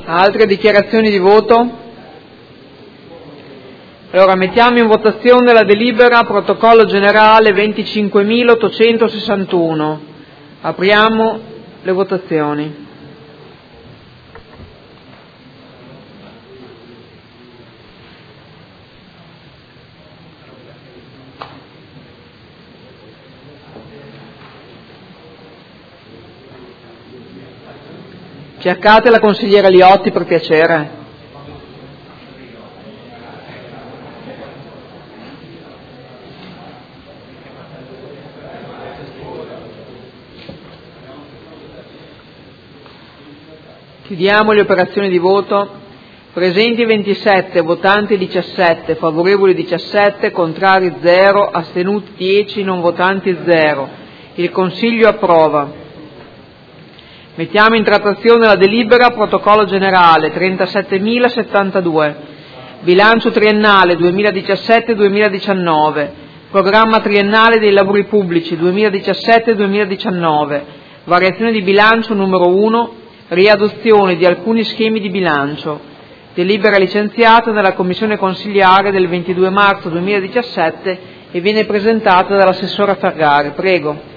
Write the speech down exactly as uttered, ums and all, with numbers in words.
Altre dichiarazioni di voto? Allora mettiamo in votazione la delibera protocollo generale venticinquemilaottocentosessantuno. Apriamo le votazioni. Cercate la consigliera Liotti per piacere. Chiudiamo le operazioni di voto. Presenti ventisette, votanti diciassette, favorevoli diciassette, contrari zero, astenuti dieci, non votanti zero. Il Consiglio approva. Mettiamo in trattazione la delibera protocollo generale trentasettemilasettantadue, bilancio triennale duemiladiciassette duemiladiciannove, programma triennale dei lavori pubblici duemiladiciassette duemiladiciannove, variazione di bilancio numero uno, riadozione di alcuni schemi di bilancio, delibera licenziata nella Commissione consiliare del ventidue marzo duemiladiciassette e viene presentata dall'assessore Ferrari. Prego.